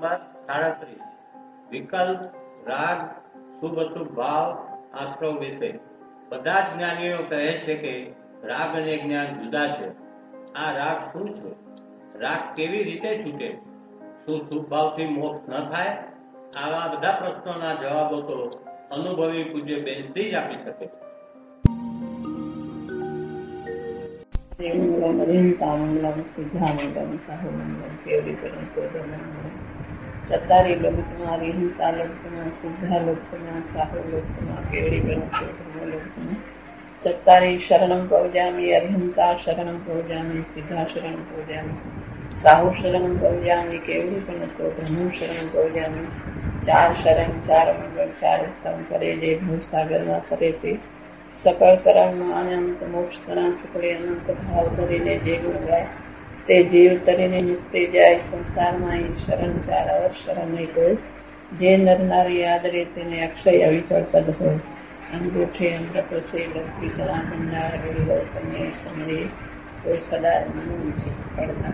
Number 37 विकल्प राग शुभ अशुभ भाव आश्रव विषय। બધા જ જ્ઞાનીઓ કહે છે કે રાગ અને જ્ઞાન જુદા છે। આ રાગ શું છે? રાગ કેવી રીતે છૂટે? શું શુભ ભાવથી મોક્ષ ન થાય? આવા બધા પ્રશ્નોના જવાબો તો અનુભવી પૂજ્ય બેનથી જ આપી શકે છે। चतारी लोकमा रिहिता लोकमा सिद्धा लोकमा साहु लोकमा केवड़ी लोकमा चतारी शरणं पौजामि अरिहंता शरणं पौजामि सिद्धा शरणं पौजामि साहु शरणं पौजामि केवड़ी ब्रह्म शरणं पौजामि। चार शरण चार मंगल चार उत्तम करे जे भवसागर में करे ते सकल कर्म अनंत मोक्ष करा सकले अनंत भाव धरीने जे गुण गाय ते जीव तरीने मुक्ति जाय। संसार में शरण चार और शरण नहीं कोई जे नर नारी आदरे तेने अक्षय अविचल पद हो। अंगूठे अमृत से लक्ष्मी कला भंडार कन्या समरे कोई सदा मनुष्य पड़ता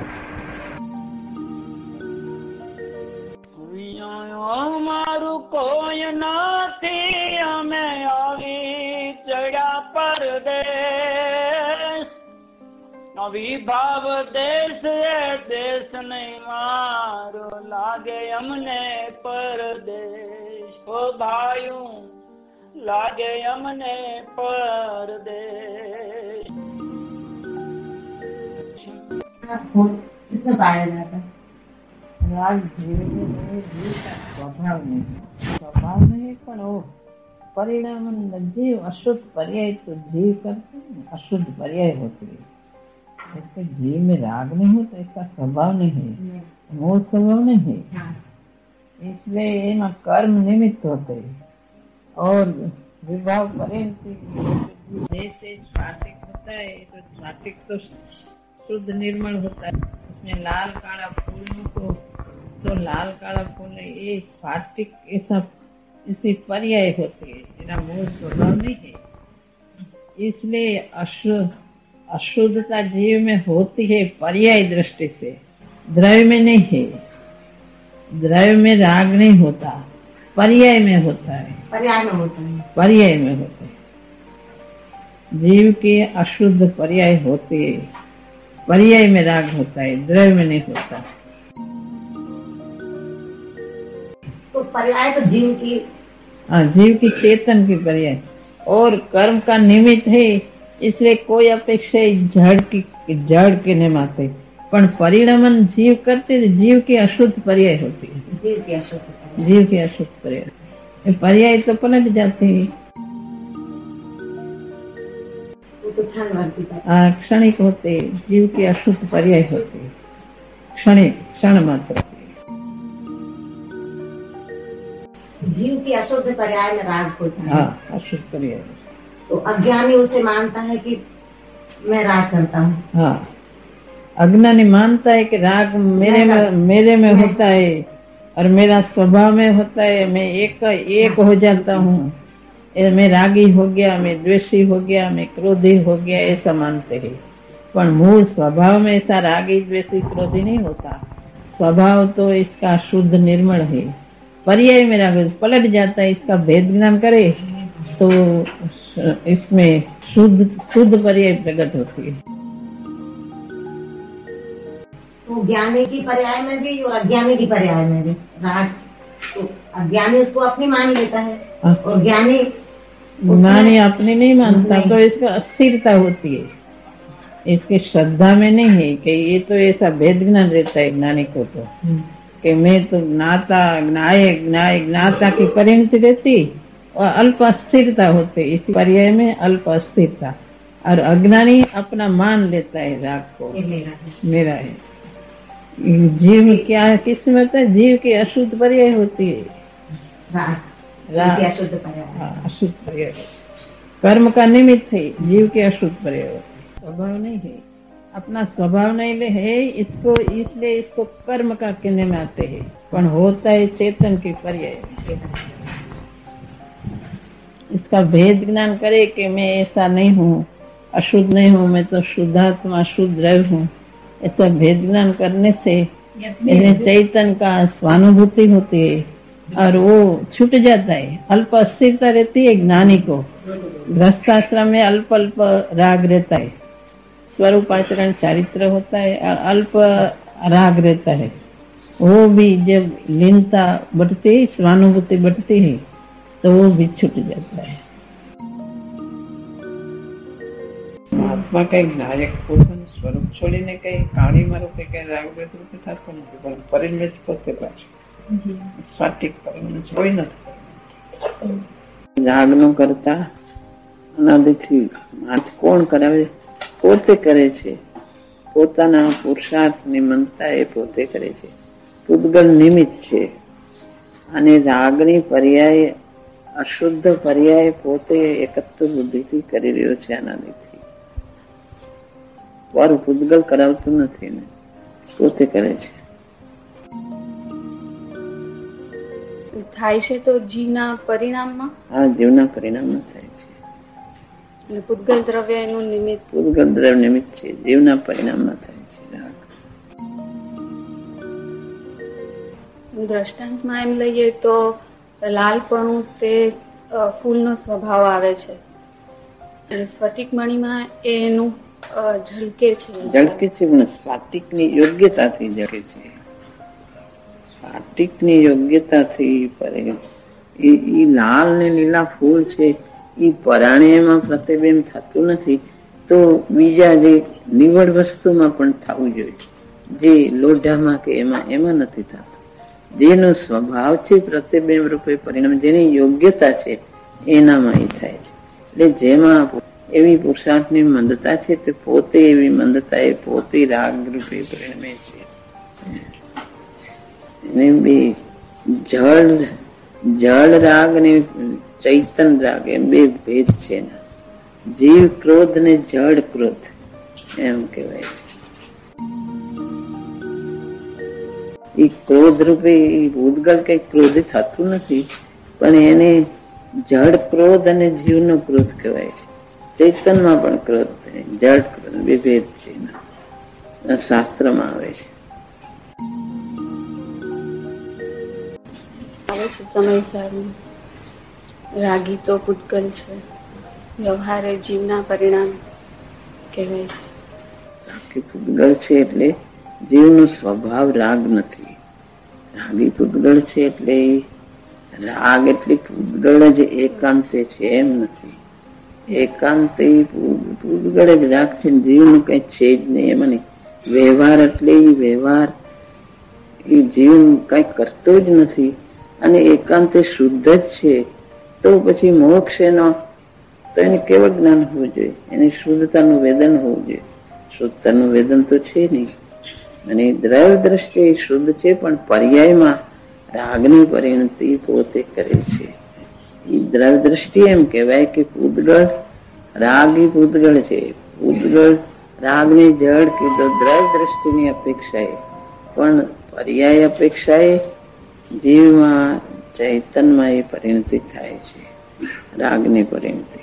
मारू कोई नाथी हमें आवी चढ़ा परदेश अविभाव देश है देश नहीं मारो लागे हमने परदेश ओ भाइयों लागे हमने परदेश। किसमें पाया जाता है? राग जीव का स्वभाव नहीं पण वो परिणाम जीव अशुद्ध पर्याय तो जीव करते हैं, अशुद्ध पर्याय होती है। इसके जीव में राग नहीं होता, इसका स्वभाव नहीं है, मूल स्वभाव नहीं है, इसलिए इनमें कर्म निमित्त होते हैं और विभाव पर्यंत जैसे स्फाटिक होता है तो स्फाटिक तो शुद्ध निर्मल होता है। उसमें लाल काला फूलों को तो लाल काला फूल ये स्फाटिक ऐसा इसी पर्याय होती है, मेरा मूल स्वभाव नहीं है। इसलिए अशुद्धता जीव में होती है पर्याय दृष्टि से, द्रव्य में नहीं है। द्रव्य में राग नहीं होता, पर्याय में होता है, पर्याय में होता है। जीव के अशुद्ध पर्याय होते है, पर्याय में राग होता है, द्रव्य में नहीं होता। तो पर्याय तो जीव की चेतन की पर्याय और कर्म का निमित्त है। इसलिए कोई अपेक्षा जड़ के नहीं माते पण परिणामन जीव करते जीव की अशुद्ध पर्याय होती है। जीव की अशुद्ध पर्याय पर्याय तो पलट जाते हैं, क्षणिक होते, जीव की अशुद्ध पर्याय होते, क्षणिक क्षण मात्र। जीव की अशुद्ध पर्याय में राग होता है। हाँ, अशुद्ध पर्याय। तो अज्ञानी उसे मानता है कि मैं राग करता हूँ। हाँ, अज्ञानी मानता है कि राग मेरे में होता है और मेरा स्वभाव में होता है, मैं एक हो जाता हूँ, मैं रागी हो गया, मैं द्वेषी हो गया, मैं क्रोधी हो गया, ऐसा मानते हैं। पर मूल स्वभाव में ऐसा रागी द्वेषी क्रोधी नहीं होता। स्वभाव तो इसका शुद्ध निर्मल है, पर्याय में राग पलट जाता है। इसका भेद ज्ञान करे तो इसमें शुद्ध पर्याय प्रकट होती है। तो ज्ञानी की पर्याय में भी और अज्ञानी की पर्याय में भी राग, तो अज्ञानी उसको अपनी मान लेता है और ज्ञानी अपनी नहीं मानता, तो इसका अस्थिरता होती है। इसकी श्रद्धा में नहीं है कि ये तो ऐसा भेद ज्ञान रहता है ज्ञानी को तो कि मैं तो ज्ञाता की परिणति रहती और अल्प अस्थिरता होती, इसी पर्याय में अल्प अस्थिरता। और अज्ञानी अपना मान लेता है राग को मेरा है। जीव क्या है, किस में होता है? जीव की अशुद्ध पर्याय होती है, अशुद्ध पर्याय कर्म का निमित्त है। जीव के अशुद्ध पर्याय होती है, स्वभाव नहीं है, अपना स्वभाव नहीं है इसको, इसलिए इसको कर्म का कहने में आते हैं, पर होता है चेतन की पर्याय। इसका भेद ज्ञान करे कि मैं ऐसा नहीं हूँ, अशुद्ध नहीं हूँ, मैं तो शुद्धात्मा शुद्ध रह हूँ। ऐसा भेद ज्ञान करने से चैतन्य का स्वानुभूति होती है और वो छूट जाता है। अल्प अस्थिरता रहती है ज्ञानी को। गृहस्थाश्रम में अल्प अल्प राग रहता है, स्वरूपाचरण चारित्र होता है और अल्प राग रहता है। वो भी जब लीनता बढ़ती है, स्वानुभूति बढ़ती है, तो वो भी छूट जाता है। આત્મા કઈ નાયક પોતાનું સ્વરૂપ છોડીને કઈ કાળીમાં રૂપે કઈ રાગદ્વેષ રૂપે થતો નથી, પણ પરિણમે જ પોતે પાછું સ્વાતિક પરિણમે કોઈ નથી। રાગનો કરતા અનાદિથી કોણ કરાવે? પોતે કરે છે। પોતાના પુરુષાર્થની મનતા એ પોતે કરે છે। પૂતગલ નિમિત્ત છે અને રાગની પર્યાય અશુદ્ધ પર્યાય પોતે એકત્વ બુદ્ધિથી કરી રહ્યો છે અનાદિથી। પર પૂતગલ કરાવતું નથી ને, પોતે કરે છે। થાય છે તો જીવના પરિણામમાં? હા, જીવના પરિણામમાં થાય છે। પૂતગલ દ્રવ્ય એનું નિમિત્ત? પૂતગલ દ્રવ્ય નિમિત્ત છે, જીવના પરિણામમાં થાય છે રાગ। દ્રષ્ટાંતમાં એમ લઈએ તો લાલપણું તે ફૂલનો સ્વભાવ આવે છે, સ્ફટિક મણીમાં એનું ઝળકે છે। ઝળકે છે પણ સ્ફટિકની યોગ્યતાથી ઝળકે છે। સ્ફટિકની યોગ્યતાથી એ લાલ ને લીલા ફૂલ છે એ પરાણ્યમાં પ્રતિબિંબ થતું નથી, તો બીજા જે નિવડ વસ્તુમાં પણ થવું જોઈએ, જે લોઢામાં કે એમાં નથી થતું। જેનો સ્વભાવ છે પ્રતિબિંબ રૂપે પરિણામ, જેની યોગ્યતા છે એનામાં એ થાય છે। એટલે જેમાં એવી પુરુષાર્થની મંદતા છે તે પોતે એવી મંદતા એ પોતે રાગ રૂપે પરિણમે છે। એને બે જળ રાગ ને ચૈતન રાગ એમ બે ભેદ છે। જીવ ક્રોધ ને જળ ક્રોધ એમ કહેવાય છે। એ ક્રોધ રૂપે ભૂતગલ કઈ ક્રોધ થતું નથી, પણ એને જળ ક્રોધ અને જીવનો ક્રોધ કહેવાય છે। ચૈતનમાં પણ ક્રોધ થાય, જળ ક્રોધ વિભેદ છે, શાસ્ત્રમાં આવે છે। આવે છે સમય સારું રાગી તો પૂતગલ છે, વ્યવહારે જીવના પરિણામ કહેવાય છે। રાગી પૂતગલ છે એટલે જીવનો સ્વભાવ રાગ નથી। રાગી પૂતગલ છે એટલે રાગ એટલે પૂતગલ જ એકાંતે છે એમ નથી। એકાંતે પૂતગળ જ રાગ છે, જીવનું કઈ છે જ નહીં એમાં નહીં। વ્યવહાર એટલે વ્યવહાર એ જીવ કઈ કરતો જ નથી અને એકાંતે શુદ્ધ જ છે, તો પછી મોક્ષ એનો તો એને કેવળ જ્ઞાન હોવું જોઈએ, એની શુદ્ધતાનું વેદન હોવું જોઈએ। શુદ્ધતાનું વેદન તો છે નહીં, અને દ્રવ્ય દ્રષ્ટિએ શુદ્ધ છે, પણ પર્યાયમાં રાગની પરિણતિ પોતે કરે છે। એ દ્રવ્ય દ્રષ્ટિ એમ કહેવાય કે પૂતગળ રાગી પૂતગળ છે। પૂતગળ રાગની જળ કીધો દ્રવ્ય દ્રષ્ટિની અપેક્ષાએ, પણ પર્યાય અપેક્ષાએ જીવમાં ચૈતનમાં એ પરિણતિ થાય છે, રાગની પરિણતિ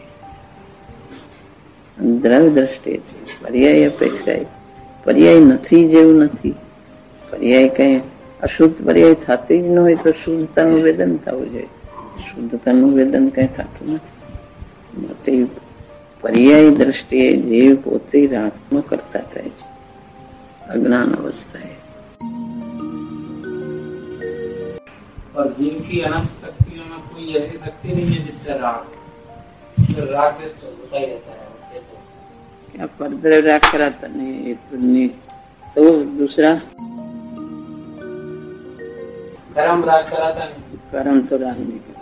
દ્રવ્ય દ્રષ્ટિએ છે। પર્યાય અપેક્ષાએ પર્યાય નથી જેવું નથી। પર્યાય કઈ અશુદ્ધ પર્યાય થતી જ ન હોય તો શુદ્ધતાનું વેદન થવું જોઈએ, શુદ્ધતાનું વેદન કઈ થતું નથી। માટે પર્યાય દ્રષ્ટિએ જીવ પોતે રાગનો કરતા થાય છે અજ્ઞાન અवस्थाए। और जीव की अनंत शक्तियों में कोई ऐसी शक्ति नहीं है जिससे राग तो होता ही रहता है। क्या परद्रव्य राग कराता नहीं, तो दूसरा कर्म राग कराता नहीं, कर्म तो राग नहीं कराता।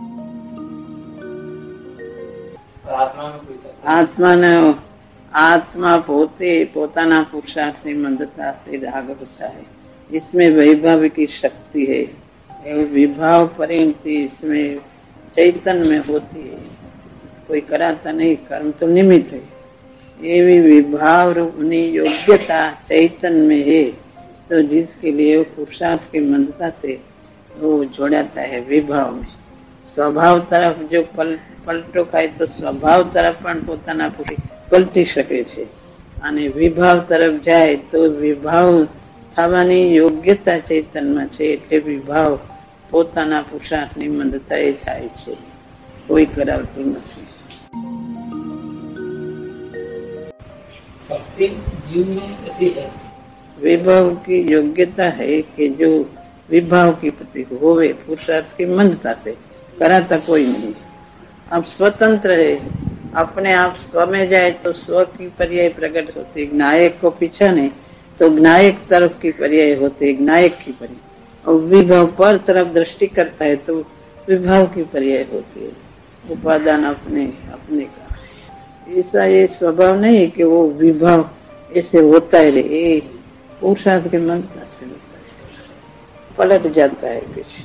आत्मा में कोई शक्ति, आत्मा पोते पोताना पुरुषार्थी मंदता से राग होता है। इसमें वैभव की शक्ति है, विभाव परिणति इसमें चैतन्य में होती है। कोई कराता नहीं, कर्म तो निमित्त है। ये भी विभाव रूपनी योग्यता चैतन्य में है, तो जिसके लिए वो पुरुषार्थ की मंदता से वो जोड़ाता है विभाव में। स्वभाव तरफ जो पलटो खाए तो स्वभाव तरफ पण पोताना पलटी શકે છે, અને વિભાવ તરફ જાય તો વિભાવ થવાની યોગ્યતા ચૈતન્યમાં છે, એટલે વિભાવ પોતાના પુરુષાર્થની મંદતાએ થાય છે, કોઈ કરાવતું નથી. शक्ति जीव में ऐसी है. विभाव की योग्यता है कि जो विभाव की प्रति होवे पुरुषार्थ की मंदता से, कराता कोई नहीं. अब स्वतंत्र है, अपने आप स्व में जाए तो स्व की पर्याय प्रकट होती, ज्ञायक को पीछा नहीं तो ज्ञायक तरफ की पर्याय होती, ज्ञायक की पर्याय. और विभाव पर तरफ दृष्टि करता है तो विभाव की पर्याय होती है. उपादान अपने अपने का ऐसा ये स्वभाव नहीं कि वो विभाव ऐसे होता है, ये पुरुषार्थ के मंत्र से होता है, पलट जाता है पीछे.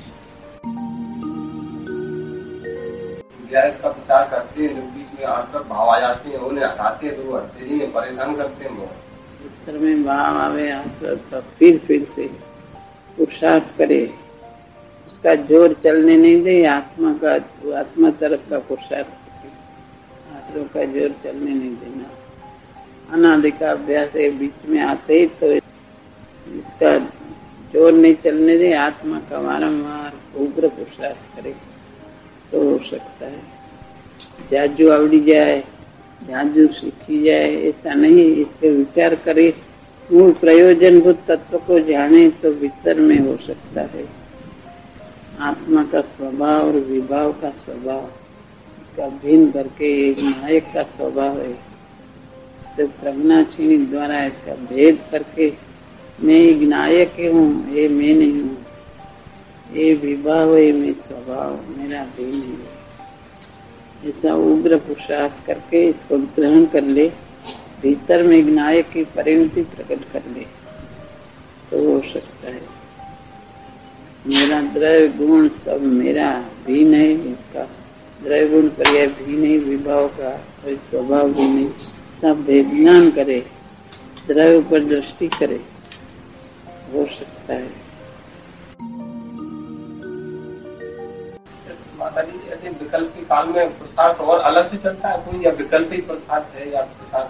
ज्ञान का प्रचार करते हैं, बीच में आकर भाव आ जाते हैं, उन्हें हटाते हैं तो वो हटते नहीं है, परेशान करते हैं बहुत. उत्तर में भाव आवे आसर तो फिर से पुरुषार्थ करे, उसका जोर चलने नहीं दे. आत्मा तरफ का पुरुषार्थ, आत्मा का जोर चलने नहीं देना. अनादि का अभ्यास है, बीच में आते ही तो इसका जोर नहीं चलने दे, आत्मा का वारंवार उग्र पुरुषार्थ करे तो हो सकता है. जाजू आवड़ी जाए, जाजू सीखी जाए ऐसा नहीं. इसके विचार करे, मूल प्रयोजनभूत तत्व को जाने तो भीतर में हो सकता है. आत्मा का स्वभाव और विभाव का स्वभाव का भिन्न करके एक नायक का स्वभाव है, तो प्रज्ञाक्षिणी द्वारा इसका भेद करके मैं नायक हूँ, ये मैं नहीं हूँ, ये विभाव है, मैं स्वभाव मेरा भी नहीं है. ऐसा उग्र पुरुषार्थ करके इसको ग्रहण कर ले, भीतर में नायक की परिणति प्रकट कर ले तो हो सकता है. मेरा द्रव्य गुण सब मेरा भी नहीं, इसका द्रव्य गुण पर्याय भी नहीं, विभाव का कोई स्वभाव भी नहीं. सब भेदज्ञान करे, द्रव्य पर दृष्टि करे, हो सकता है. माता जी ऐसे विकल्प के काल में पुरुषार्थ और अलग से चलता है कोई, या विकल्प ही पुरुषार्थ है, या पुरुषार्थ?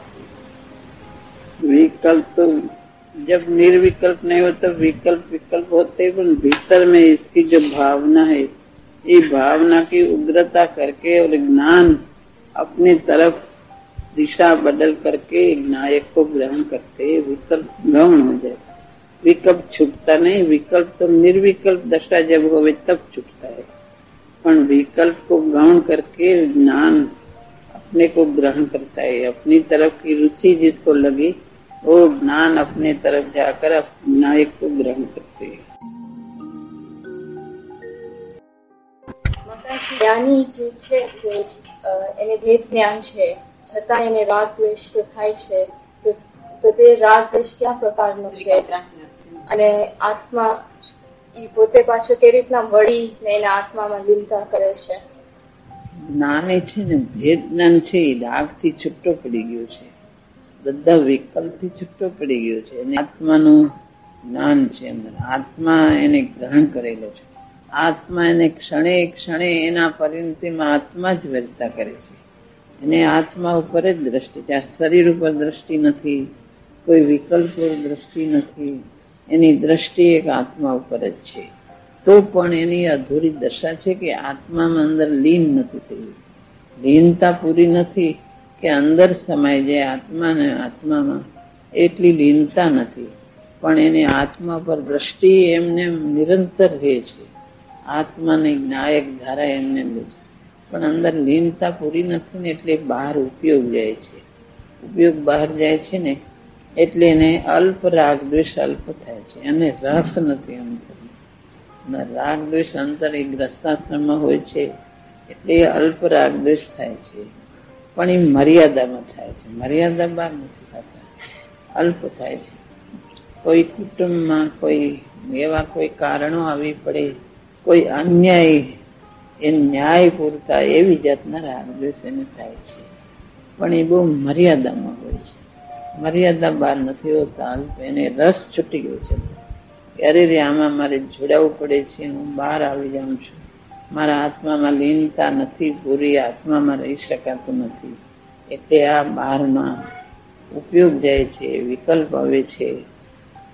विकल्प तो जब निर्विकल्प नहीं होता, विकल्प होते, पर भीतर में इसकी जो भावना है, ये भावना की उग्रता करके और ज्ञान अपने तरफ दिशा बदल करके नायक को ग्रहण करते, विकल्प गौण हो जाए. विकल्प छूटता नहीं, विकल्प तो निर्विकल्प दशा जब होवे तब छूटता है, पर विकल्प को गौण करके ज्ञान अपने को ग्रहण करता है. अपनी तरफ की रुचि जिसको लगी वो ज्ञान अपने तरफ जाकर नायक को ग्रहण करते है. જ્ઞાની જે છે એને ભેદ જ્ઞાન છે, છતાં એને રાગ દ્વેષ તો થાય છે, તો તે રાગ દ્વેષ ક્યાં પ્રકારનો છે? અને આત્મા ઈ પોતે પાછો કેવી રીતના વળી ને એના આત્મામાં લીનતા કરે છે? જ્ઞાને છે ને ભેદ જ્ઞાન છે, એ રાગ થી છૂટો પડી ગયો છે, બધા વિકલ્પ થી છૂટો પડી ગયો છે, અને આત્માનું જ્ઞાન છે. અંદર આત્મા એને ગ્રહણ કરેલો છે. આત્મા એને ક્ષણે ક્ષણે એના પરિણતિમાં આત્મા જ વ્યક્તા કરે છે. એને આત્મા ઉપર જ દ્રષ્ટિ છે. શરીર ઉપર દ્રષ્ટિ નથી, કોઈ વિકલ્પ પર દ્રષ્ટિ નથી, એની દ્રષ્ટિ એક આત્મા ઉપર જ છે. તો પણ એની અધૂરી દશા છે કે આત્મામાં અંદર લીન નથી થયું. લીનતા પૂરી નથી કે અંદર સમાય જાય આત્માને, આત્મામાં એટલી લીનતા નથી, પણ એની આત્મા પર દ્રષ્ટિ એમને નિરંતર રહે છે. આત્માની નાયક ધારા એમને લે છે, પણ અંદર લીનતા પૂરી નથી ને એટલે બહાર ઉપયોગ જાય છે. ઉપયોગ બહાર જાય છે ને એટલે એને અલ્પ રાગ દ્વેષ અલ્પ થાય છે, અને રસ નથી અંતર. રાગ દ્વેષ અંતર એ ગ્રસ્તાશ્રમમાં હોય છે એટલે અલ્પ રાગ દ્વેષ થાય છે, પણ એ મર્યાદામાં થાય છે. મર્યાદા બહાર નથી થતા, અલ્પ થાય છે. કોઈ કુટુંબમાં કોઈ એવા કોઈ કારણો આવી પડે, કોઈ અન્યાય એ ન્યાય પૂરતા એવી જાતના રાગ દ્વેષ એને થાય છે, પણ એ બહુ મર્યાદામાં હોય છે. મર્યાદા બહાર નથી હોતા, અલ્પ. એને રસ છૂટી ગયો છે. અરે રે આમાં મારે જોડાવવું પડે છે, હું બહાર આવી જાઉં છું, મારા આત્મામાં લીનતા નથી પૂરી, આત્મામાં રહી શકાતું નથી, એટલે આ બહારમાં ઉપયોગ જાય છે, વિકલ્પ આવે છે.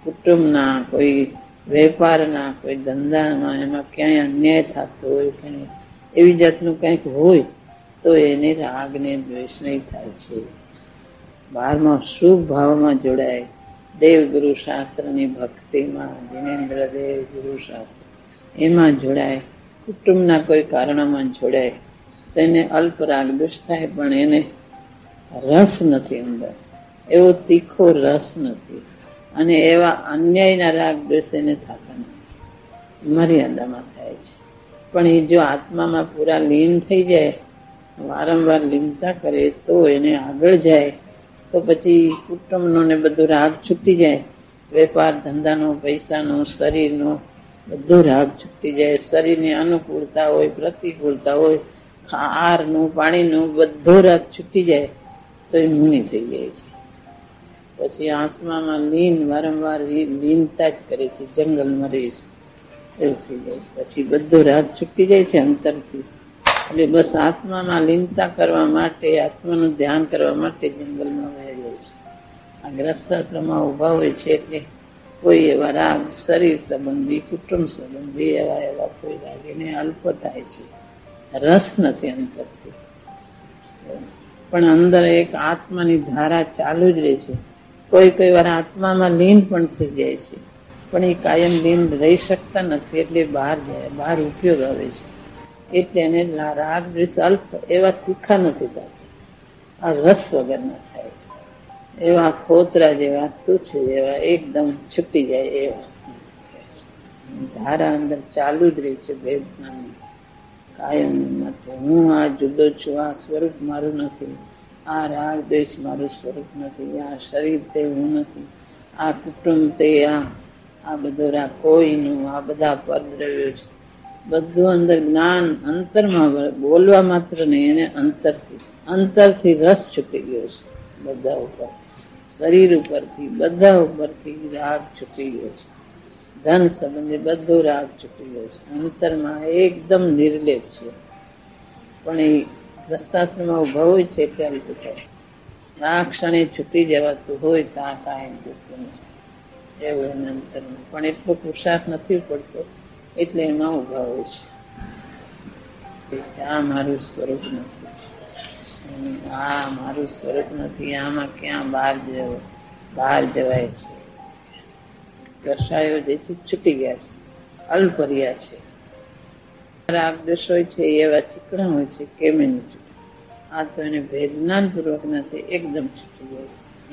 કુટુંબના, કોઈ વેપારના, કોઈ ધંધામાં, એમાં ક્યાંય અન્યાય થતો હોય, ક્યાંય એવી જાતનું કંઈક હોય તો એને રાગ ને દ્વેષ નહીં થાય છે. 12મા શુભ ભાવમાં જોડાય, દેવ ગુરુ શાસ્ત્રની ભક્તિમાં, જીનેન્દ્ર દેવ ગુરુ શાસ્ત્ર એમાં જોડાય, કુટુંબના કોઈ કારણોમાં જોડાય તો એને અલ્પ રાગ દ્વેષ થાય, પણ એને રસ નથી અંદર, એવો તીખો રસ નથી, અને એવા અન્યાયના રાગ દ્વેષ એને થતા નથી, મર્યાદામાં થાય છે. પણ એ જો આત્મામાં પૂરા લીન થઈ જાય, વારંવાર લીનતા કરે તો એને આગળ જાય, તો પછી કુટુંબનો ને બધો રાગ છૂટી જાય, વેપાર ધંધાનો, પૈસાનો, શરીરનો બધો રાગ છૂટી જાય. શરીરની અનુકૂળતા હોય, પ્રતિકૂળતા હોય, આહારનું, પાણીનું બધો રાગ છૂટી જાય તો એ મુનિ થઈ જાય છે. પછી આત્મામાં લીન, વારંવાર લીનતા જ કરે છે, જંગલમાં રહે છે, એવું થઈ જાય. પછી બધો રાગ છૂટી જાય છે અંતરથી. એટલે બસ આત્મામાં લીનતા કરવા માટે, આત્માનું ધ્યાન કરવા માટે જંગલમાં વહી જાય છે. આ ગ્રસ્તાશ્રમમાં ઉભા હોય છે એટલે કોઈ એવા રાગ શરીર સંબંધી, કુટુંબ સંબંધી એવા કોઈ રાગ એને અલ્પ થાય છે, રસ નથી અંતરથી. પણ અંદર એક આત્માની ધારા ચાલુ જ રહે છે. કોઈ વાર આત્મામાં લીન પણ થઈ જાય છે, પણ એ કાયમ લીન રહી શકતા નથી, એટલે બહાર જાય, બહાર ઉપયોગ આવે છે. એટલે એને રાગ દ્વેષ અલ્પ એવા તીખા નથી થતા, આ રસ વગરના થાય છે. એવા ખોતરા જેવા, તુચ્છ જેવા, એકદમ છૂટી જાય એવા ધારા અંદર ચાલુ જ રહે છે વેદનાની કાયમ માટે. હું આ જુદો છું, આ સ્વરૂપ મારું નથી, આ રાગ દ્વેષ મારું સ્વરૂપ નથી, આ શરીર તે હું નથી, આ કુટુંબ તે આ બધો રાગ કોઈનું, આ બધા પરદ્રવ્યો છે. બધું અંદર જ્ઞાન અંતરમાં, બોલવા માત્ર નહીં, એને અંતરથી રસ છૂટી ગયો છે. બધા ઉપર, શરીર ઉપરથી, બધા ઉપરથી રાગ છૂટી ગયો છે. ધન સંબંધી બધો રાગ છૂટી ગયો છે. અંતરમાં એકદમ નિર્લેપ છે. પણ એ ગ્રસ્તાશ્રમમાં ઉભા હોય છે એટલે રીતે થાય. આ ક્ષણે છૂટી જવાતું હોય તો આ કાયમ જતું નથી, એવું એને અંતરમાં. પણ એટલો પુરુષાર્થ નથી પડતો, એટલે એમાં ઉભા હોય છે. આ મારું સ્વરૂપ નથી, આ મારું સ્વરૂપ નથી, આમાં ક્યાં બહાર જવાય છે. દર્શાયો જે છે છૂટી ગયા છે, અલ્પ રહ્યા છે. રાગ દ્વેષ હોય છે એવા ચીકણા હોય છે, કેમ એનું છૂટે? આ તો એને વેદનાન પૂર્વક નથી, એકદમ છૂટી જાય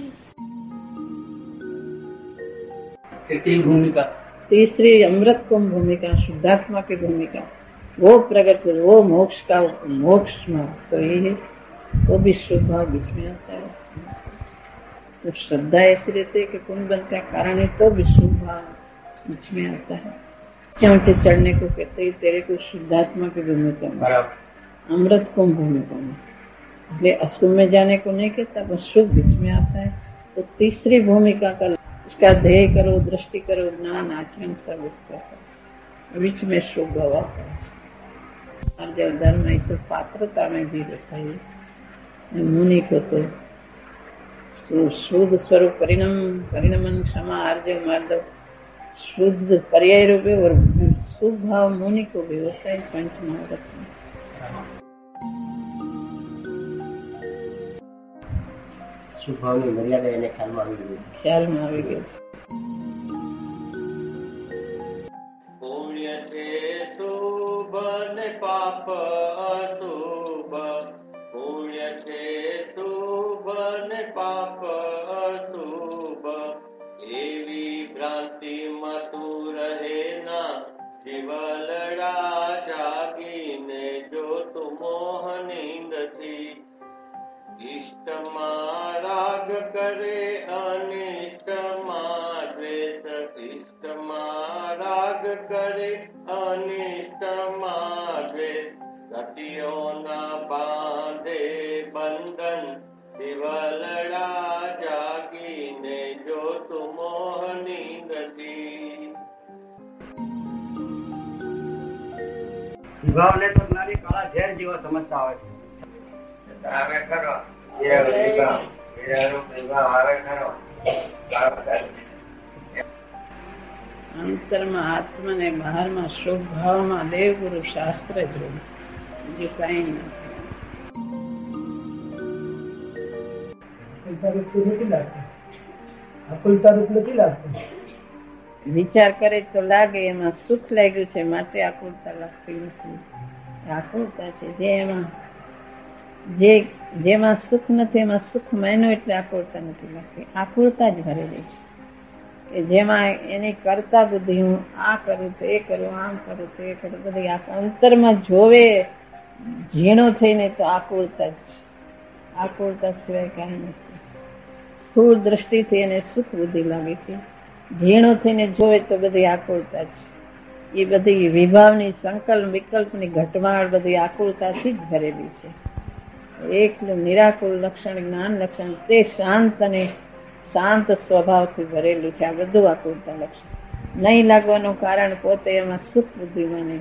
છે. भूमिका तीसरी अमृत कुंभ भूमिका, शुद्धात्मा की भूमिका, वो प्रगट, वो मोक्ष में तो ये है, वो भी शुभ भाव बीच में आता है. तो श्रद्धा ऐसी रहती है कि कुंभ बनने का कारण है, तो भी शुभ भाव बीच में आता है. ऊंचे चढ़ने को कहते हैं, तेरे को शुद्धात्मा की भूमिका में, अमृत कुंभ भूमिका में. इसलिए अशुभ में जाने को नहीं कहता, बस शुभ बीच में आता है. तो तीसरी भूमिका का उसका ध्येय करो, दृष्टि करो, ज्ञान, आचरण सब इसका बीच में शुभ भाव आता है. और जब धर्म ऐसे पात्रता में भी रहता है, मुनि को तो शुद्ध स्वरूप परिणमन, क्षमा, आर्जव, मार्दव शुद्ध पर्याय रूपे, और शुभ भाव मुनि को भी होता है पंच महारथ में. શુભ ભાવની મર્યાદા એને ખ્યાલમાં આવી ગઈ. પુણ્ય છે શુભ ને પાપ અશુભ, પુણ્ય છે શુભ ને પાપ અશુભ, એવી ભ્રાંતિમાં તું રહે ના, જીવલડા જાગીને જો તું મોહનિંદથી. ઇષ્ટમાં રાગ કરે અનિષ્ટમાં દ્વેષ, ઇષ્ટમાં રાગ કરે અનિષ્ટમાં દ્વેષ, ગતિઓના બાંધે બંધન, દિવલડા જાગીને જો તું મોહની ગતિ. વિભાવને તો જ્ઞાની કાળા ઝેર જેવા સમજતા હોય છે. આવે ખરો વિભાવ આવે ખરો, અંતરમાં આત્માને બહારમાં શુભ ભાવમાં દેવગુરુ શાસ્ત્ર જ રહ્યું, બીજું કઈ નથી. વિચાર કરે તો લાગે એમાં સુખ લાગ્યું છે માટે આકુળતા લાગતી નથી. આકુળતા છે જેમાં સુખ નથી એમાં સુખ માન્યો એટલે આકુળતા નથી લાગતી. આકુળતા જ ભરેલી છે કે જેમાં એની કરતા બુદ્ધિ હું આ કરું તો એ કરું, આમ કરું તો એ કરું, બધી અંતરમાં જોવે ઝીણો થઈને તો આકુળતા જ છે. આકુળતા સિવાય કાંઈ નથી. સ્થૂળ દ્રષ્ટિથી એને સુખ બુદ્ધિ લાગે છે, ઝીણો થઈને જોવે તો બધી આકુળતા જ છે. એ બધી વિભાવની સંકલ્પ વિકલ્પની ઘટમાળ બધી આકુળતાથી જ ભરેલી છે. એકલું નિરાકુળ લક્ષણ જ્ઞાન લક્ષણ તે શાંત અને શાંત સ્વભાવથી ભરેલું છે. આ બધું આકુળતા લક્ષણ નહીં લાગવાનું કારણ પોતે એમાં સુખ બુદ્ધિ મને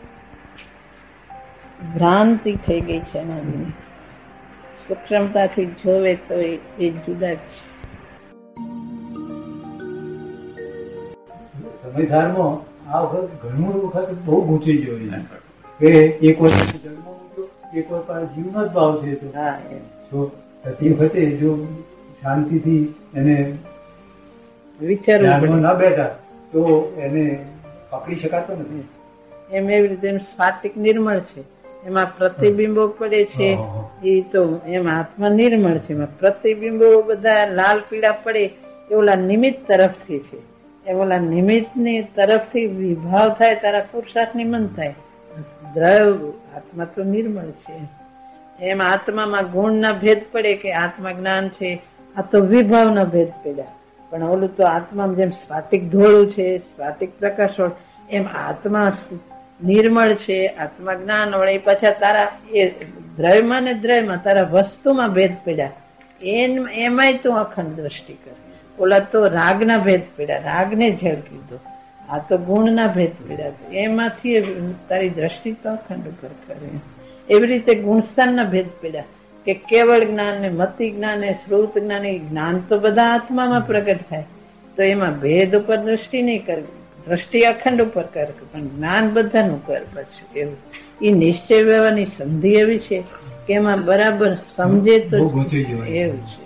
ભ્રાંતિ થઈ ગઈ છે. એમાં સૂક્ષ્મતાથી જોવે તો એ જુદા જ છે. સંવિધાનમાં આ વખત ઘણું વખત બહુ ગૂંચી ગયો કે એક વર્ષ જન્મ મૂક્યો, એક વર્ષ જીવનો જ ભાવ છે. તો તે વખતે જો શાંતિથી એને વિચારવું ના બેઠા તો એને પકડી શકાતો નથી. એમ એવી રીતે સ્ફાટિક નિર્મળ છે, એમાં પ્રતિબિંબો પડે છે. એ તો એમ આત્મા નિર્મળ છે, એમાં પ્રતિબિંબો બધા લાલ પીળા પડે એ ઓલા નિમિત્ત તરફથી છે. એ ઓલા નિમિત્ત ની તરફથી વિભાવ થાય તારા પુરુષાર્થ નિમંત થાય. દ્રવ આત્મા તો નિર્મળ છે. એમ આત્મામાં ગુણ ના ભેદ પડે કે આત્મા જ્ઞાન છે, આ તો વિભાવ ના ભેદ પડ્યા. પણ ઓલું તો આત્મા જેમ સ્ફાટિક ધોળું છે, સ્ફાટિક પ્રકાશ એમ આત્મા નિર્મળ છે, આત્મા જ્ઞાન વળે. પાછા તારા એ દ્રવ્યમાં ને દ્રવ્યમાં તારા વસ્તુમાં ભેદ પડ્યા. એમાંય તું અખંડ દ્રષ્ટિ કર. ઓલા તો રાગના ભેદ પડ્યા, રાગને ઝેર કીધો. આ તો ગુણના ભેદ પડ્યા. એમાંથી તારી દ્રષ્ટિ તો અખંડ ઉપર કરે. એવી રીતે ગુણસ્થાનના ભેદ પડ્યા કે કેવળ જ્ઞાન ને મતિ જ્ઞાન ને શ્રુત જ્ઞાન, જ્ઞાન તો બધા આત્મામાં પ્રગટ થાય. તો એમાં ભેદ ઉપર દ્રષ્ટિ નહીં કરવી, દ્રષ્ટિ અખંડ ઉપર કર, પણ જ્ઞાન બધાનું કર. પાછું એવું એ નિશ્ચય વ્યવહારની સંધિ એવી છે કે એમાં બરાબર સમજે તો એવું છે.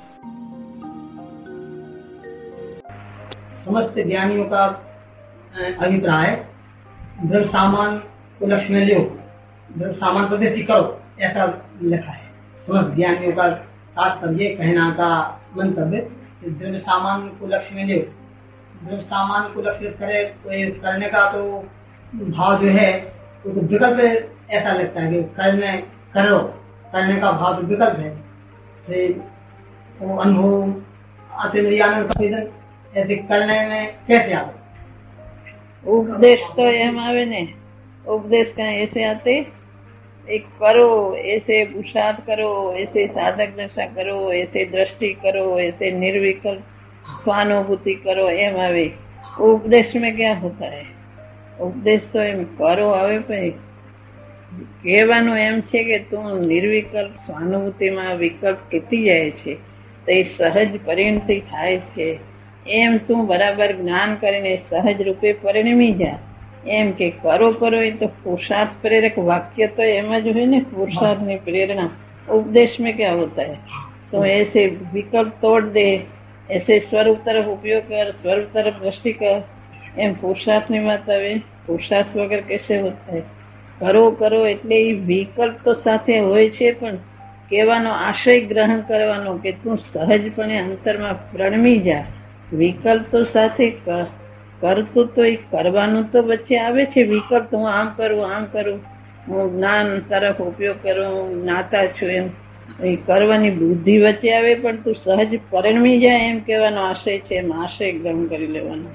समस्त ज्ञानियों का अभिप्राय द्रव्य सामान को लक्ष्य में लो, द्रव्य सामान प्रवृत्ति करो, ऐसा लिखा है. समस्त ज्ञानियों का तात्पर्य कहना का मंतव्य द्रव्य सामान को लक्ष्य में लो. द्रव्य सामान को लक्ष्य करे कोई करने का तो भाव जो है वो तो विकल्प ऐसा लगता है कि करो, करने का भाव तो विकल्प है. वो अनुभव आत्मज्ञान ऐसे करने में कैसे आते? उपदेश तो एम आवे ने, उपदेश का ऐसे आते एक करो, ऐसे पुरुषार्थ करो, ऐसे साधक दशा करो, ऐसे दृष्टि करो, ऐसे निर्विकल्प स्वानुभूति करो, एम आवे. उपदेश में क्या होता है? उपदेश तो एम करो आवे पे કહેવાનું એમ છે કે તું નિર્વિકલ્પ સ્વાનુભૂતિમાં વિકલ્પ તૂટી જાય છે તો એ સહજ પરિણતિ થાય છે. એમ તું બરાબર જ્ઞાન કરીને સહજ રૂપે પરિણમી જા. એમ કે કરો કરો એ તો પુરુષાર્થ પ્રેરક વાક્ય તો એમ જ હોય ને, પુરુષાર્થની પ્રેરણા. उपदेश में क्या होता है? तो ऐसे विकल्प तोड़ दे, ऐसे स्वरूप तरफ उपयोग कर, स्वरूप तरफ दृष्टि कर. एम पुरुषार्थ ની વાત આવે. પુરુષાર્થ વગર कैसे होता है? કરો કરો એટલે એ વિકલ્પ તો સાથે હોય છે, પણ કહેવાનો આશય ગ્રહણ કરવાનો કે તું સહજપણે અંતરમાં પ્રણમી જા. વિકલ્પ તો સાથે કરતું તો એ કરવાનું તો વચ્ચે આવે છે વિકલ્પ. હું આમ કરું, હું જ્ઞાન તરફ ઉપયોગ કરું, જ્ઞાતા છું, એમ એ કરવાની બુદ્ધિ વચ્ચે આવે, પણ તું સહજ પરિણમી જાય એમ કહેવાનો આશય છે. એમ આશય ગ્રહણ કરી લેવાનો.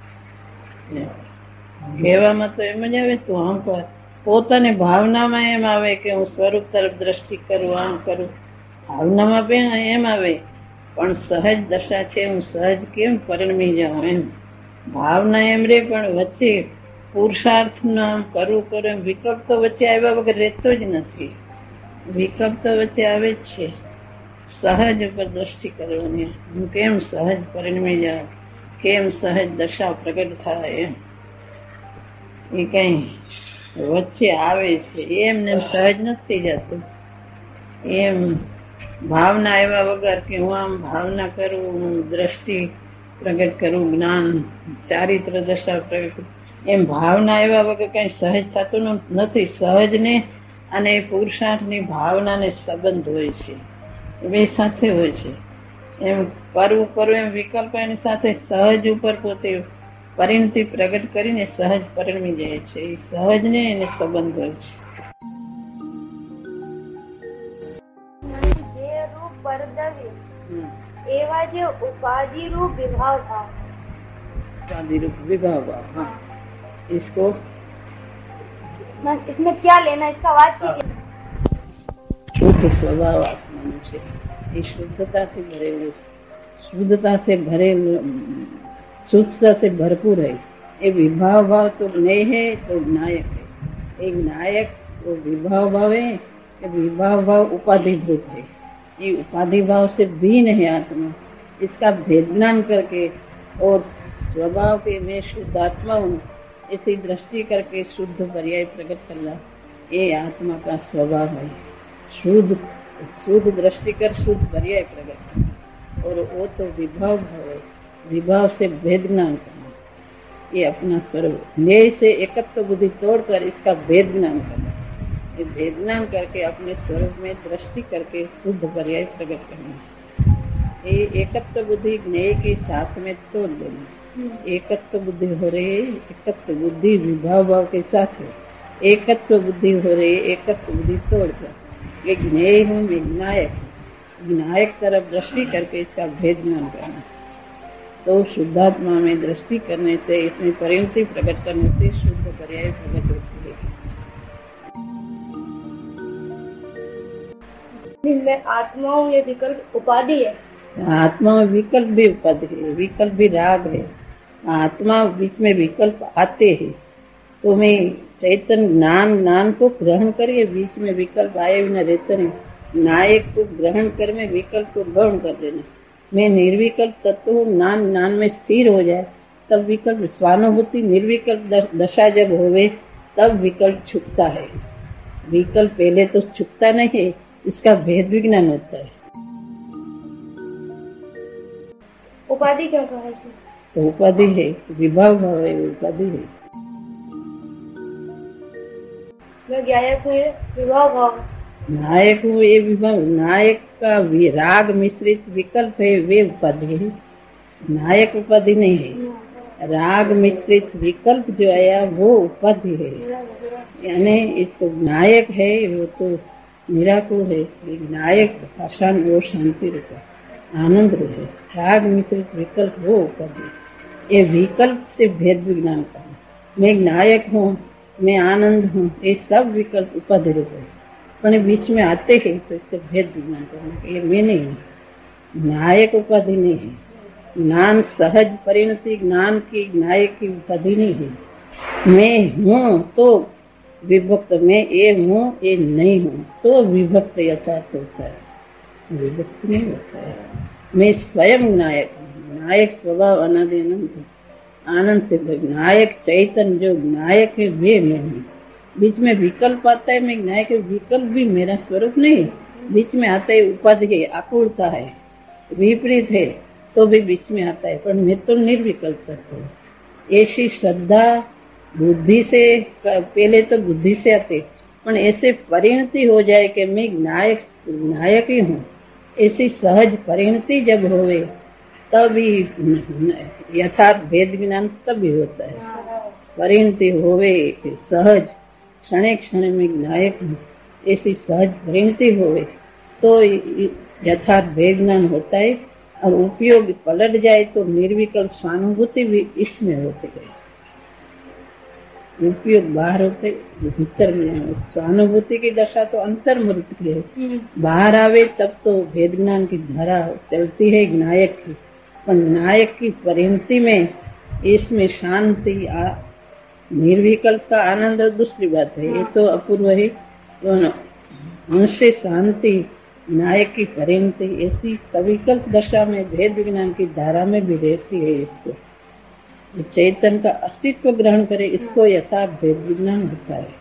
કહેવામાં તો એમ જ આવે તું આમ કર. પોતાની ભાવનામાં એમ આવે કે હું સ્વરૂપ તરફ દ્રષ્ટિ કરું, આમ કરું. ભાવનામાં પણ એમ આવે, પણ સહજ દશા છે, હું સહજ કેમ પરિણમી જાઉં એમ. ભાવના એમ રે, પણ વચ્ચે પુરુષાર્થ નામ કરવું એમ વિકલ્પ તો વચ્ચે આવ્યા વગર રહેતો જ નથી. વિકલ્પ તો વચ્ચે આવે જ છે. સહજ ઉપર દ્રષ્ટિ કરવાની, હું કેમ સહજ પરિણમી જાઉં, કેમ સહજ દશા પ્રગટ થાય એમ. એ કઈ વચ્ચે આવે છે, એમને સહજ નથી જતું. એમ ભાવના આવ્યા વગર કે હું આમ ભાવના કરું, હું દ્રષ્ટિ પ્રગટ કરું, જ્ઞાન ચારિત્ર દશા પ્રગટ કરું, એમ ભાવના આવ્યા વગર કઈ સહજ થતું નથી. સહજને અને પુરુષાર્થની ભાવનાને સંબંધ હોય છે, બે સાથે હોય છે. એમ કરવું એમ વિકલ્પ એની સાથે સહજ ઉપર પોતે પરિણતિ પ્રગટ કરીને સહજ પરિણમી જાય છે. એ સહજને એને સંબંધ હોય છે. જે રૂપ પરદવ્ય એવા જે उपाधि रूप विभाव भाव, उपाधि रूप विभाव भाव, हाँ, इसको इसमें क्या लेना, इसका वाच्य शुद्ध स्वभाव आत्मा છે. એ શુદ્ધતાથી ભરેલું, शुद्धता से भरेલું, शुद्धता से भरपूर है. ये विभाव भाव तो ज्ञेय है तो नायक है. एक नायक वो विभाव भाव है, ये विभाव भाव उपाधिभूत है. ये उपाधि भाव से भिन्न है आत्मा. इसका भेदनान करके और स्वभाव के मैं शुद्ध आत्मा हूँ ऐसी दृष्टि करके शुद्ध पर्याय प्रकट करना, ये आत्मा का स्वभाव है. शुद्ध दृष्टि कर शुद्ध पर्याय प्रकट करना, और वो तो विभाव भाव है. विभाव से भेद ज्ञान करना, ये अपना स्वरूप. न्याय से एकत्व बुद्धि तोड़कर इसका भेद ज्ञान करना, ये भेद ज्ञान करके अपने स्वरूप में दृष्टि करके शुद्ध पर्याय प्रकट करना. ये एकत्व बुद्धि ज्ञेय के साथ में तोड़ देना. एकत्व बुद्धि हो रही है, एकत्व बुद्धि विभाव भाव के साथ है. एकत्व बुद्धि हो रही है, एकत्व बुद्धि तोड़कर ये ज्ञेय हूँ, मैं नायक. नायक तरफ दृष्टि करके इसका भेद ज्ञान करना. तो शुद्धात्मा में दृष्टि करने से, इसमें परिणति प्रकट करने से शुद्ध पर्याय प्रकट होती है. मैं आत्मा हूँ, ये विकल्प उपाधि है. आत्मा में विकल्प भी उपाधि है, विकल्प भी राग है. आत्मा बीच में विकल्प आते हैं तो मैं चैतन्य ज्ञान को ग्रहण करके बीच में विकल्प आए बिना रहते नहीं. नायक को ग्रहण कर में विकल्प को गौण कर देना. मैं निर्विकल्प तत्व हूँ, ज्ञान में स्थिर हो जाए तब विकल्प स्वानुभूति निर्विकल्प दशा जब होवे तब विकल्प छूटता है. विकल्प पहले तो छूटता नहीं है, इसका भेद विज्ञान होता है. उपाधि क्यों कहा है? तो उपाधि है, विभाव भाव है, उपाधि है. मैं नायक हूँ, ये विभाव भाव. नायक हूँ ये विभाव. नायक का राग मिश्रित विकल्प है, वे उपाधि है. नायक उपाधि नहीं है. राग मिश्रित विकल्प जो आया वो उपाधि है. यानी इसको नायक है वो तो निराकुल है. नायक आसान वो शांति रूप है, आनंद रूप है. राग मिश्रित विकल्प वो उपाधि. ये विकल्प से भेद विज्ञान करना. मैं नायक हूँ, मैं आनंद हूँ, ये सब विकल्प उपाधि रूप है. पर बीच में आते हैं तो इससे भेद विज्ञान करना. ये मैं नहीं हूँ, नायक उपाधि नहीं है. ज्ञान सहज परिणति ज्ञान की नायक की उपाधि नहीं है. मैं हूँ तो विभक्त, मैं ये हूँ ये नहीं हूँ तो विभक्त यथार्थ होता है, विभक्त नहीं होता है. मैं स्वयं नायक हूँ. नायक स्वभाव अनादि अनंत आनंद से नायक चैतन्य जो नायक है वे मैं हूँ. बीच में विकल्प आता है, मैं नायक, विकल्प भी मेरा स्वरूप नहीं. बीच में आता है उपाधि है, आकुलता है, विपरीत है तो भी बीच में आता है. पर मैं तो निर्विकल्प तत्व हूँ. ऐसी श्रद्धा बुद्धि से, पहले तो बुद्धि से आते, पर ऐसे परिणति हो जाए कि मैं नायक ही हूँ. ऐसी सहज परिणति जब होवे तभी यथार्थ भेद ज्ञान तभी होता है. परिणति होवे सहज क्षणे क्षण में नायक हूँ, ऐसी सहज परिणति होवे तो यथार्थ भेद ज्ञान होता है. और उपयोग पलट जाए तो निर्विकल्प स्वानुभूति भी इसमें होते गए. उपयोग बाहर होते भीतर में. स्वानुभूति की दशा तो अंतर्मुक्त की है, बाहर आवे तब तो भेद ज्ञान की धारा चलती है नायक की. पर नायक की परिणति में इसमें शांति निर्विकल्प का आनंद दूसरी बात है, ये तो अपूर्व है. उनसे शांति नायक की परिणति ऐसी सविकल्प दशा में भेद विज्ञान की धारा में भी रहती है. इसको चैतन्य का अस्तित्व ग्रहण करे, इसको यथार्थ भेद विज्ञान होता है।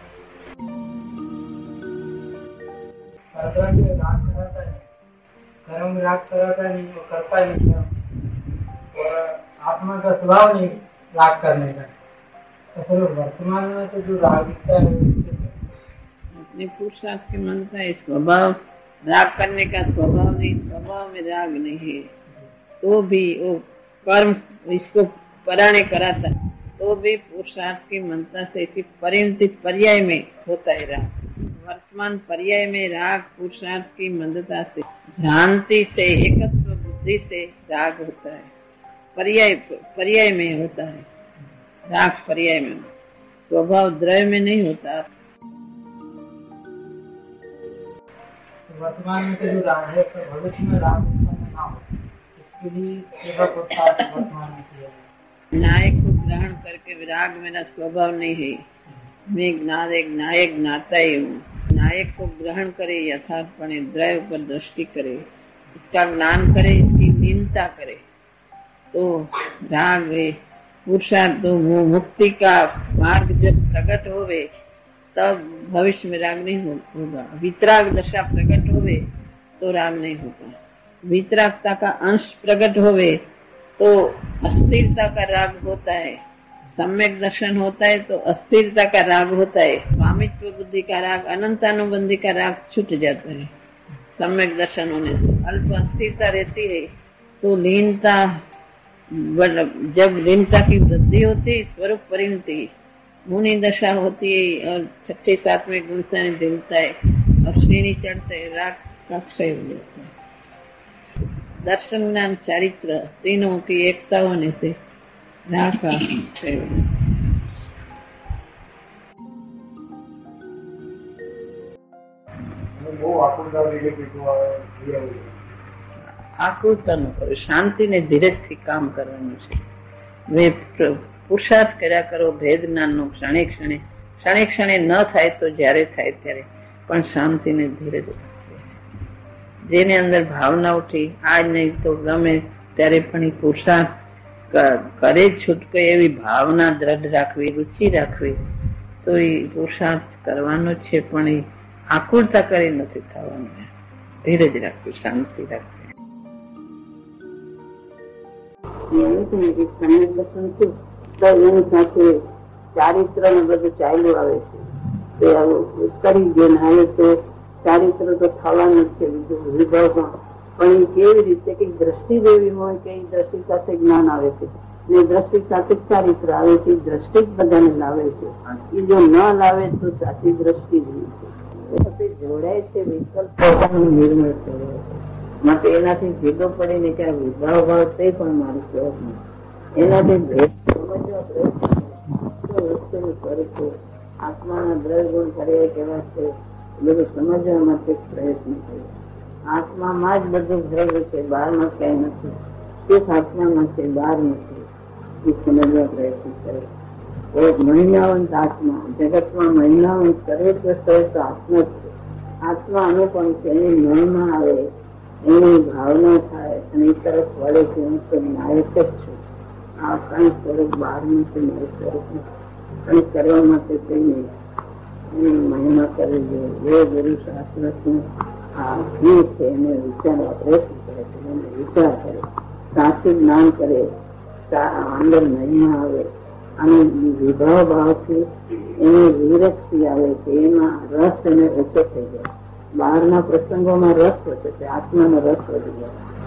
कर्म राग कराता नहीं, वो करता नहीं, और आत्मा का स्वभाव नहीं राग करने का, तो फिर वर्तमान में तो जो राग दिखता है अपने पुरुषार्थ की मानता है। स्वभाव राग करने का स्वभाव नहीं, स्वभाव में राग नहीं है, तो भी वो कर्म इसको पराणे कराता, तो भी पुरुषार्थ की मनता से इसी परिणति पर्याय में होता है राग। वर्तमान पर्याय में राग पुरुषार्थ की मंदता से, भ्रांति से, एकत्व बुद्धि से राग होता है। पर्याय में होता है राग, पर्याय में, स्वभाव द्रव्य में नहीं होता। वर्तमान में तो जो राग है, तो भविष्य में राग उत्पन्न ना हो, इसके लिए सेवा पुरुषार्थ वर्तमान में किया जाए। नायक को ग्रहण करके विराग मेरा स्वभाव नहीं है, मैं नायक ज्ञाता ही हूँ। नायक को ग्रहण करे, यथार्थपणे द्रव्य पर दृष्टि करे, इसका ज्ञान करे, इसकी लीनता करे, तो राग है पुरुषार्थ। तो वो मुक्ति का मार्ग जब प्रकट होवे तब भविष्य में राग नहीं होगा। वितराग दशा प्रकट होवे तो राग नहीं होगा। वितरागता का अंश प्रकट होवे तो अस्थिरता का राग होता है। सम्यक दर्शन होता है तो अस्थिरता का राग होता है। स्वामित्व बुद्धि का राग, अनंतानुबंधी का राग छूट जाता है सम्यक दर्शन होने से। अल्प अस्थिरता रहती है तो लीनता, जब लीनता की वृद्धि होती है स्वरूप परिणति, मुनि दशा होती है और 6ठे 7वें गुण से दिलता है और श्रेणी चढ़ते राग का क्षय हो जाता है। दर्शन ज्ञान चारित्र तीनों की एकता होने से राग का क्षय हो जाता है। આકુરતા ન કરો, શાંતિને ધીરજથી કામ કરવાનું છે। પુરુષાર્થ કર્યા કરો ભેદ જ્ઞાનનો, ક્ષણે ક્ષણે ન થાય તો જ્યારે થાય ત્યારે, પણ શાંતિને ધીરજ રાખવી। જેને અંદર ભાવના ઉઠી આજ નહીં તો ગમે ત્યારે પણ એ પુરુષાર્થ કરે જ છૂટકે એવી ભાવના દ્રઢ રાખવી, રુચિ રાખવી, તો એ પુરુષાર્થ કરવાનો છે, પણ એ આકુરતા કરી નથી થવાનું। ધીરજ રાખવી, શાંતિ રાખવી। ચારિત્ર ને બધું ચાલ્યું આવે છે, કરી ગયો ને તો ચારિત્ર તો થવાનું જ છે બીજું વિભાવમાં, પણ એ કેવી રીતે કે દ્રષ્ટિ દેવી હોય કે એ દ્રષ્ટિ સાથે જ્ઞાન આવે છે ને દ્રષ્ટિ સાથે ચારિત્ર આવે છે, દ્રષ્ટિ જ બધાને લાવે છે। એ જો ન લાવે તો સાચી દ્રષ્ટિ જ નથી જોડાય છે, વિકલ્પ પોતાનું નિર્મળ કરે છે। માટે એનાથી ભેગો પડીને કે આ વિભાવ ભાવ તે પણ મારું સ્વરૂપ નથી, એનાથી ભેદ સમજવા પ્રયત્ન સ્વરૂપ આત્માના દ્રવ્ય ગુણ કર્યા કેવા છે બધું સમજવા માટે પ્રયત્ન કર્યો। આત્મામાં જ બધું દ્રવ્ય છે, બહારમાં ક્યાંય નથી, એક આત્મામાં છે, બહાર નથી, એ સમજવા પ્રયત્ન કરે। એક મહિનાવંત આત્મા, જગતમાં મહિનાવંત સર્વત્ર સર્વત્ર આત્મા જ છે, આત્મા અનુપમ છે, એની મહિમા આવે, એની ભાવના થાય અને એ તરફ વળે કે હું તો નાયક જ છું, આ કઈ સ્વરૂપ બહાર નથી, મારું સ્વરૂપ નથી, કઈ કરવા માટે કઈ નહીં, એની મહિમા કરવી જોઈએ। એ ગુરુ શાસ્ત્ર આ શું છે એને વિચારવા પ્રયત્ન કરે છે, એને વિચાર કરે, સાચું જ્ઞાન કરે, અંદર મહિમા આવે અને વિભાવ ભાવથી એની વિરક્તિ આવે છે, એમાં રસ એને ઓછો થઈ જાય। બહારના પ્રસંગોમાં રસ વધે છે, આત્માનો રસ વધી જાય।